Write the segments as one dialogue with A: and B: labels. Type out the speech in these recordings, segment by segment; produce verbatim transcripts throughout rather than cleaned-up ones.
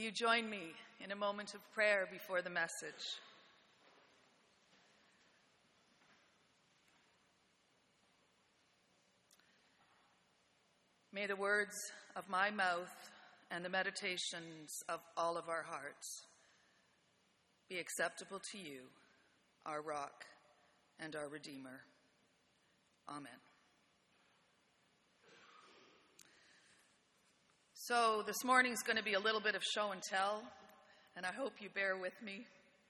A: Will you join me in a moment of prayer before the message? May the words of my mouth and the meditations of all of our hearts be acceptable to you, our rock and our Redeemer. Amen. So this morning's going to be a little bit of show and tell, and I hope you bear with me.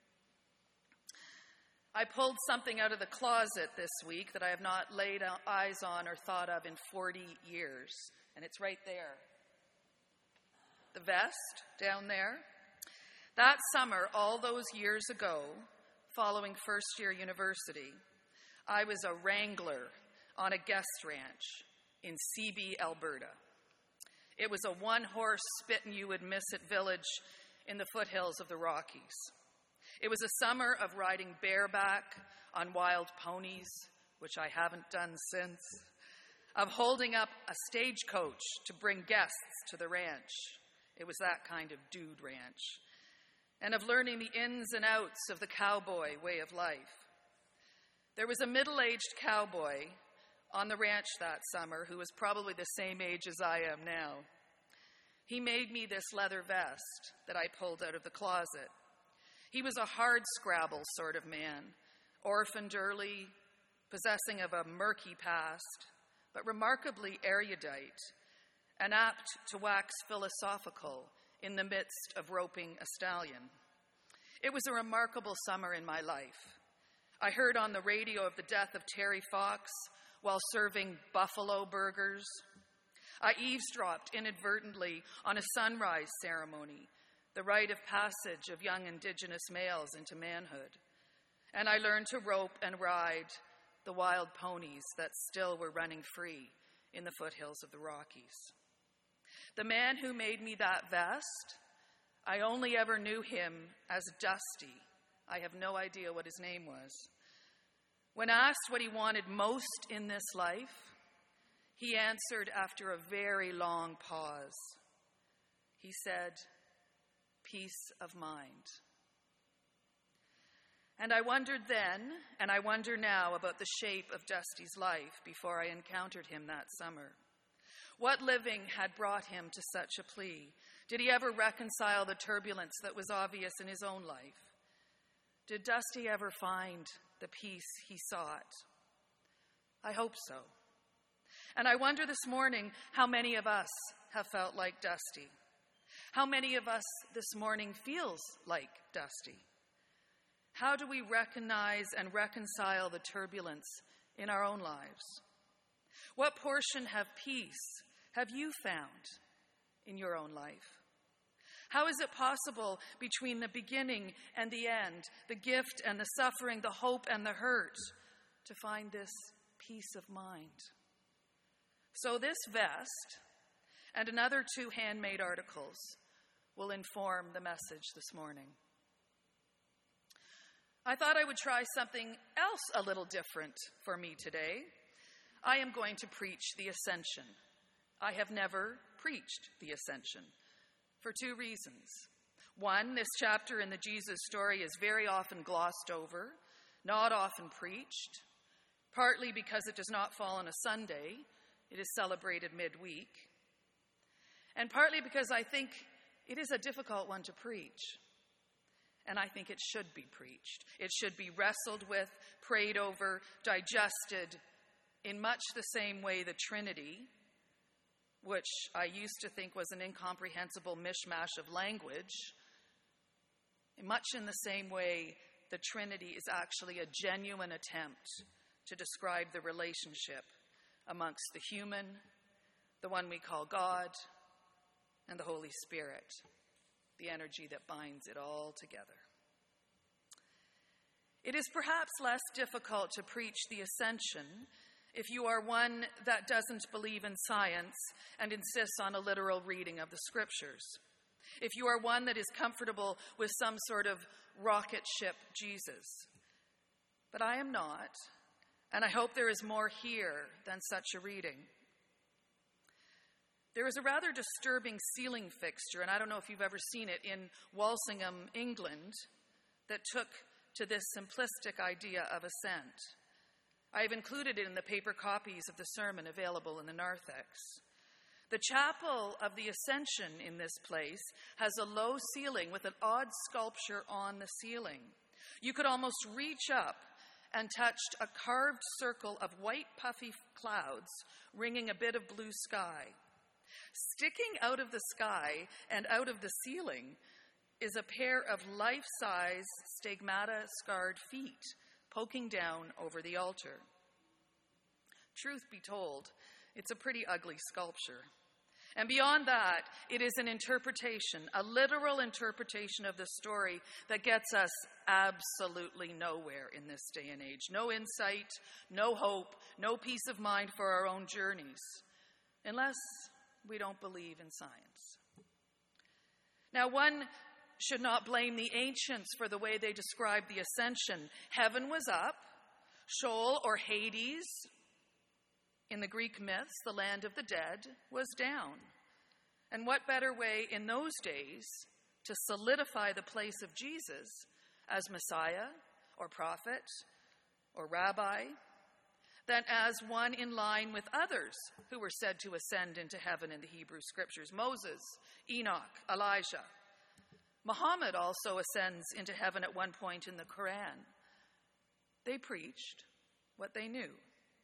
A: I pulled something out of the closet this week that I have not laid eyes on or thought of in forty years, and it's right there. The vest down there. That summer, all those years ago, following first year university, I was a wrangler on a guest ranch in Seabee, Alberta. It was a one-horse spit-and-you-would-miss-it village in the foothills of the Rockies. It was a summer of riding bareback on wild ponies, which I haven't done since, of holding up a stagecoach to bring guests to the ranch. It was that kind of dude ranch. And of learning the ins and outs of the cowboy way of life. There was a middle-aged cowboy on the ranch that summer who was probably the same age as I am now. He made me this leather vest that I pulled out of the closet. He was a hard-scrabble sort of man, orphaned early, possessing of a murky past, but remarkably erudite and apt to wax philosophical in the midst of roping a stallion. It was a remarkable summer in my life. I heard on the radio of the death of Terry Fox while serving buffalo burgers. I eavesdropped inadvertently on a sunrise ceremony, the rite of passage of young Indigenous males into manhood. And I learned to rope and ride the wild ponies that still were running free in the foothills of the Rockies. The man who made me that vest, I only ever knew him as Dusty. I have no idea what his name was. When asked what he wanted most in this life, he answered after a very long pause. He said, "Peace of mind." And I wondered then, and I wonder now about the shape of Dusty's life before I encountered him that summer. What living had brought him to such a plea? Did he ever reconcile the turbulence that was obvious in his own life? Did Dusty ever find the peace he sought? I hope so. And I wonder this morning how many of us have felt like Dusty. How many of us this morning feels like Dusty? How do we recognize and reconcile the turbulence in our own lives? What portion of peace have you found in your own life? How is it possible between the beginning and the end, the gift and the suffering, the hope and the hurt, to find this peace of mind? So this vest and another two handmade articles will inform the message this morning. I thought I would try something else a little different for me today. I am going to preach the Ascension. I have never preached the Ascension for two reasons. One, this chapter in the Jesus story is very often glossed over, not often preached, partly because it does not fall on a Sunday. It is celebrated midweek. And partly because I think it is a difficult one to preach. And I think it should be preached. It should be wrestled with, prayed over, digested in much the same way the Trinity, which I used to think was an incomprehensible mishmash of language, much in the same way the Trinity is actually a genuine attempt to describe the relationship amongst the human, the one we call God, and the Holy Spirit, the energy that binds it all together. It is perhaps less difficult to preach the Ascension if you are one that doesn't believe in science and insists on a literal reading of the Scriptures. If you are one that is comfortable with some sort of rocket ship Jesus. But I am not, and I hope there is more here than such a reading. There is a rather disturbing ceiling fixture, and I don't know if you've ever seen it, in Walsingham, England, that took to this simplistic idea of ascent. I have included it in the paper copies of the sermon available in the narthex. The chapel of the Ascension in this place has a low ceiling with an odd sculpture on the ceiling. You could almost reach up and touch a carved circle of white puffy clouds ringing a bit of blue sky. Sticking out of the sky and out of the ceiling is a pair of life-size stigmata-scarred feet poking down over the altar. Truth be told, it's a pretty ugly sculpture. And beyond that, it is an interpretation, a literal interpretation of the story that gets us absolutely nowhere in this day and age. No insight, no hope, no peace of mind for our own journeys, unless we don't believe in science. Now, one should not blame the ancients for the way they described the ascension. Heaven was up, Sheol or Hades, in the Greek myths, the land of the dead, was down. And what better way in those days to solidify the place of Jesus as Messiah or prophet or rabbi than as one in line with others who were said to ascend into heaven in the Hebrew Scriptures? Moses, Enoch, Elijah. Muhammad also ascends into heaven at one point in the Quran. They preached what they knew.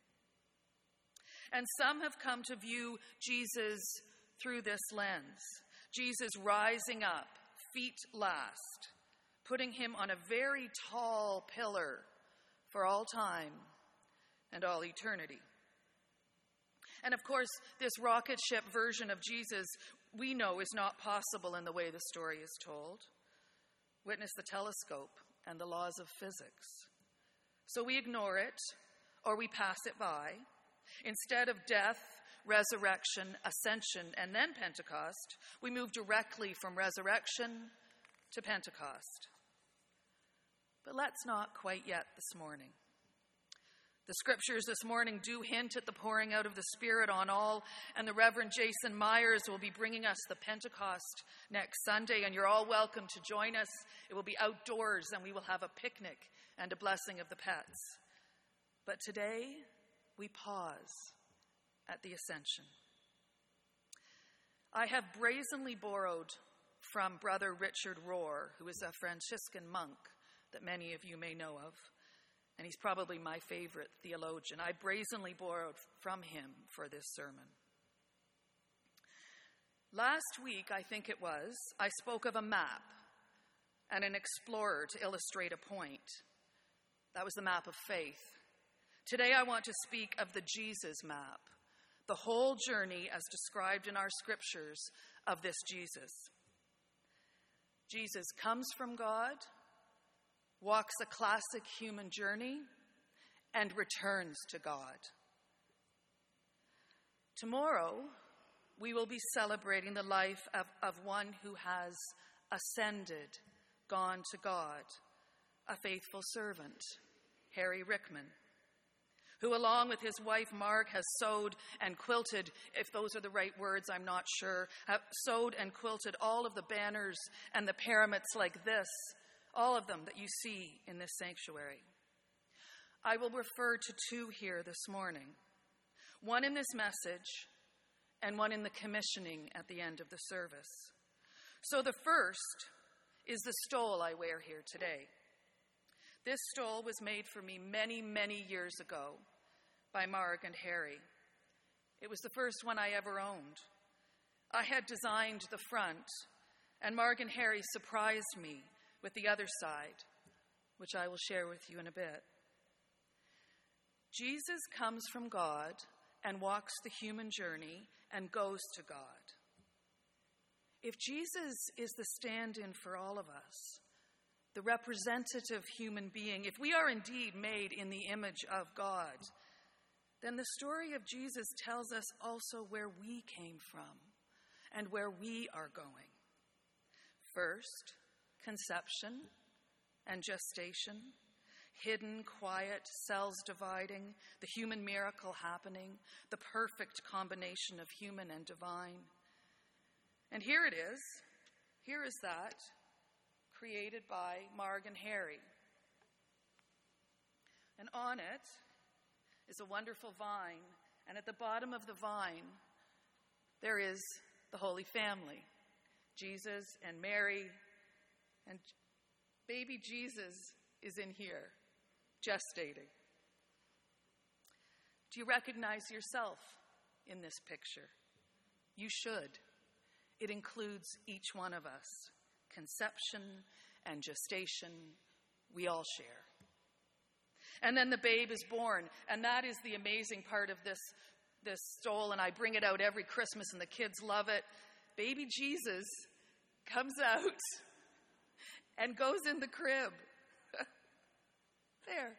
A: And some have come to view Jesus through this lens. Jesus rising up, feet last, putting him on a very tall pillar for all time and all eternity. And of course, this rocket ship version of Jesus we know is not possible in the way the story is told. Witness the telescope and the laws of physics. So we ignore it or we pass it by. Instead of death, resurrection, ascension, and then Pentecost, we move directly from resurrection to Pentecost. But let's not quite yet this morning. The scriptures this morning do hint at the pouring out of the Spirit on all, and the Reverend Jason Myers will be bringing us the Pentecost next Sunday, and you're all welcome to join us. It will be outdoors, and we will have a picnic and a blessing of the pets. But today, we pause at the Ascension. I have brazenly borrowed from Brother Richard Rohr, who is a Franciscan monk that many of you may know of, and he's probably my favorite theologian. I brazenly borrowed from him for this sermon. Last week, I think it was, I spoke of a map and an explorer to illustrate a point. That was the map of faith. Today, I want to speak of the Jesus map, the whole journey as described in our scriptures of this Jesus. Jesus comes from God, walks a classic human journey, and returns to God. Tomorrow, we will be celebrating the life of, of one who has ascended, gone to God, a faithful servant, Harry Rickman, who along with his wife Marg has sewed and quilted, if those are the right words, I'm not sure, have sewed and quilted all of the banners and the pyramids like this, all of them that you see in this sanctuary. I will refer to two here this morning, one in this message and one in the commissioning at the end of the service. So the first is the stole I wear here today. This stole was made for me many, many years ago by Marg and Harry. It was the first one I ever owned. I had designed the front, and Marg and Harry surprised me with the other side, which I will share with you in a bit. Jesus comes from God and walks the human journey and goes to God. If Jesus is the stand-in for all of us, the representative human being, if we are indeed made in the image of God, then the story of Jesus tells us also where we came from and where we are going. First, conception and gestation, hidden, quiet, cells dividing, the human miracle happening, the perfect combination of human and divine. And here it is. Here is that, created by Marg and Harry. And on it is a wonderful vine, and at the bottom of the vine, there is the Holy Family, Jesus and Mary, and baby Jesus is in here, gestating. Do you recognize yourself in this picture? You should. It includes each one of us. Conception and gestation, we all share. And then the babe is born, and that is the amazing part of this, this stole, and I bring it out every Christmas, and the kids love it. Baby Jesus comes out and goes in the crib. There.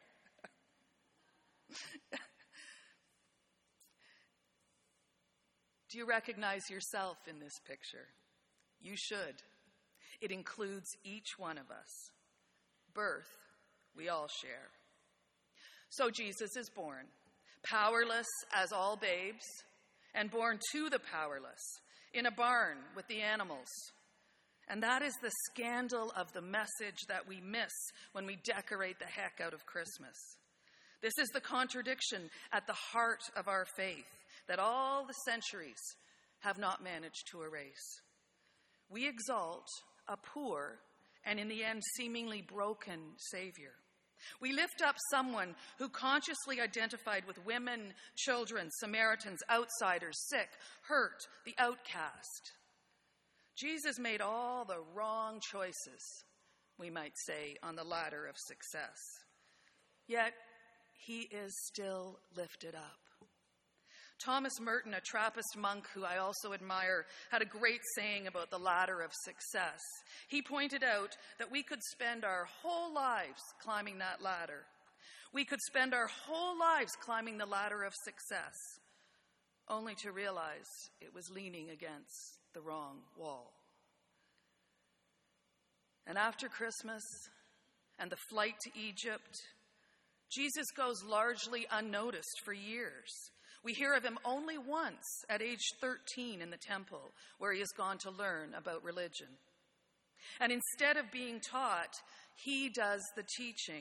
A: Do you recognize yourself in this picture? You should. It includes each one of us. Birth, we all share. So Jesus is born, powerless as all babes, and born to the powerless, in a barn with the animals. And that is the scandal of the message that we miss when we decorate the heck out of Christmas. This is the contradiction at the heart of our faith that all the centuries have not managed to erase. We exalt a poor and in the end seemingly broken Savior. We lift up someone who consciously identified with women, children, Samaritans, outsiders, sick, hurt, the outcast. Jesus made all the wrong choices, we might say, on the ladder of success. Yet, he is still lifted up. Thomas Merton, a Trappist monk who I also admire, had a great saying about the ladder of success. He pointed out that we could spend our whole lives climbing that ladder. We could spend our whole lives climbing the ladder of success, only to realize it was leaning against the wrong wall. And after Christmas and the flight to Egypt, Jesus goes largely unnoticed for years. We hear of him only once at age thirteen in the temple, where he has gone to learn about religion. And instead of being taught, he does the teaching.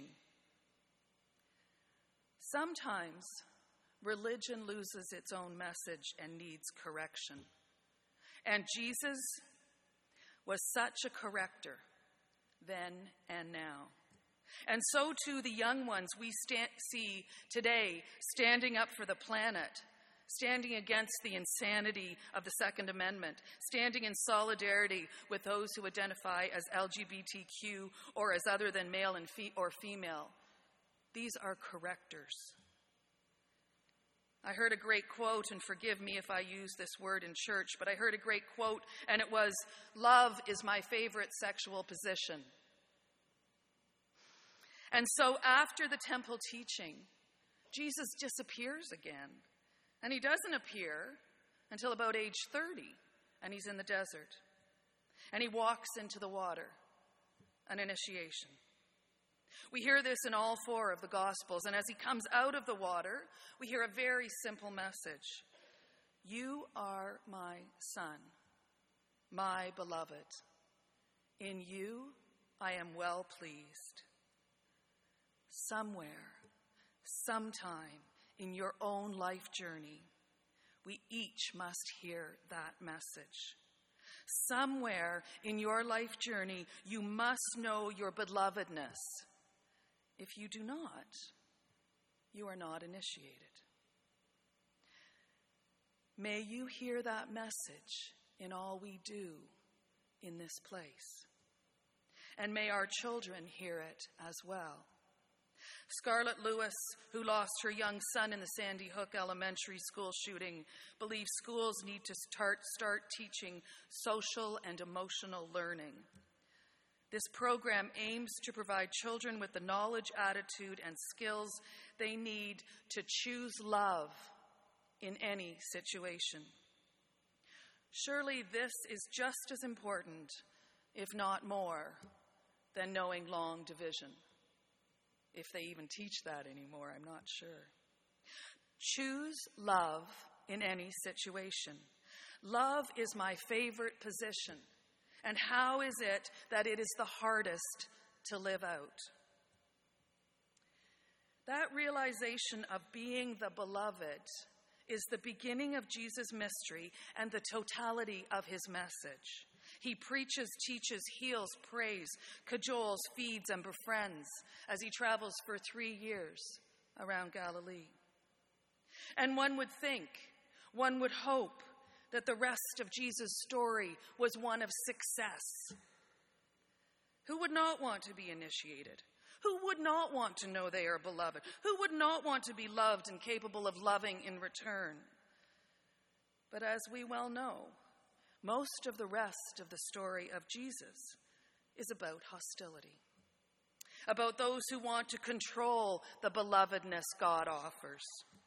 A: Sometimes religion loses its own message and needs correction. And Jesus was such a corrector then and now. And so too the young ones we sta- see today standing up for the planet, standing against the insanity of the Second Amendment, standing in solidarity with those who identify as L G B T Q or as other than male and fe- or female. These are correctors. I heard a great quote, and forgive me if I use this word in church, but I heard a great quote, and it was, "Love is my favorite sexual position." And so after the temple teaching, Jesus disappears again. And he doesn't appear until about age thirty, and he's in the desert. And he walks into the water, an initiation. We hear this in all four of the Gospels, and as he comes out of the water, we hear a very simple message. You are my son, my beloved. In you I am well pleased. Somewhere, sometime in your own life journey, we each must hear that message. Somewhere in your life journey, you must know your belovedness. If you do not, you are not initiated. May you hear that message in all we do in this place. And may our children hear it as well. Scarlett Lewis, who lost her young son in the Sandy Hook Elementary School shooting, believes schools need to start, start teaching social and emotional learning. This program aims to provide children with the knowledge, attitude, and skills they need to choose love in any situation. Surely this is just as important, if not more, than knowing long division. if they even teach that anymore, I'm not sure. Choose love in any situation. Love is my favorite position. And how is it that it is the hardest to live out? That realization of being the beloved is the beginning of Jesus' mystery and the totality of his message. He preaches, teaches, heals, prays, cajoles, feeds, and befriends as he travels for three years around Galilee. And one would think, one would hope, that the rest of Jesus' story was one of success. Who would not want to be initiated? Who would not want to know they are beloved? Who would not want to be loved and capable of loving in return? But as we well know, most of the rest of the story of Jesus is about hostility, about those who want to control the belovedness God offers.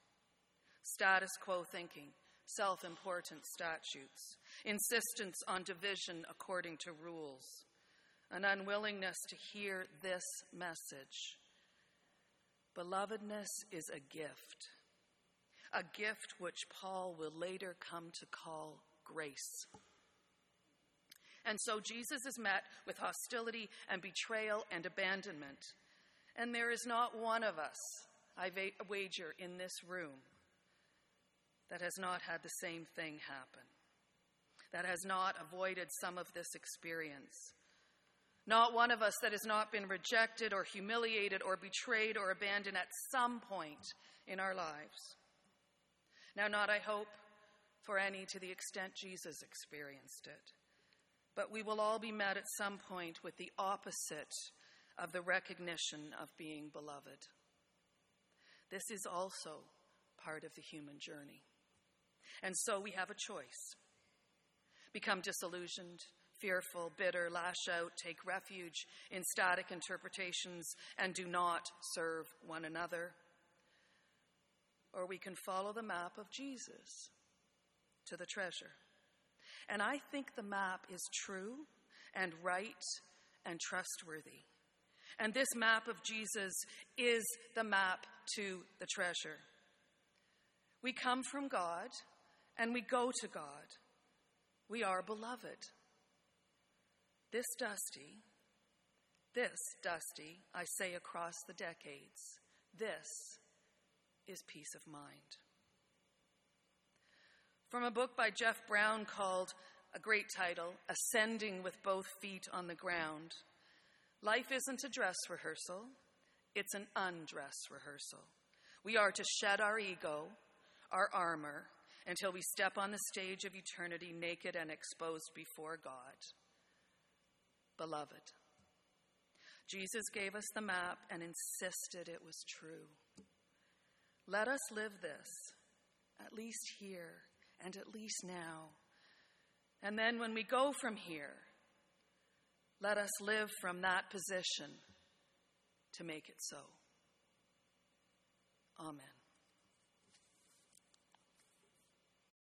A: Status quo thinking, self-important statutes, insistence on division according to rules, an unwillingness to hear this message. Belovedness is a gift, a gift which Paul will later come to call grace. And so Jesus is met with hostility and betrayal and abandonment. And there is not one of us, I wager, in this room that has not had the same thing happen, that has not avoided some of this experience. Not one of us that has not been rejected or humiliated or betrayed or abandoned at some point in our lives. Now, not, I hope, for any to the extent Jesus experienced it, but we will all be met at some point with the opposite of the recognition of being beloved. This is also part of the human journey. And so we have a choice. Become disillusioned, fearful, bitter, lash out, take refuge in static interpretations, and do not serve one another. Or we can follow the map of Jesus to the treasure. And I think the map is true and right and trustworthy. And this map of Jesus is the map to the treasure. We come from God and we go to God. We are beloved. This Dusty, this Dusty, I say across the decades, this is peace of mind. From a book by Jeff Brown called, a great title, Ascending with Both Feet on the Ground, life isn't a dress rehearsal, it's an undress rehearsal. We are to shed our ego, our armor, until we step on the stage of eternity naked and exposed before God. Beloved, Jesus gave us the map and insisted it was true. Let us live this, at least here and at least now. And then when we go from here, let us live from that position to make it so. Amen.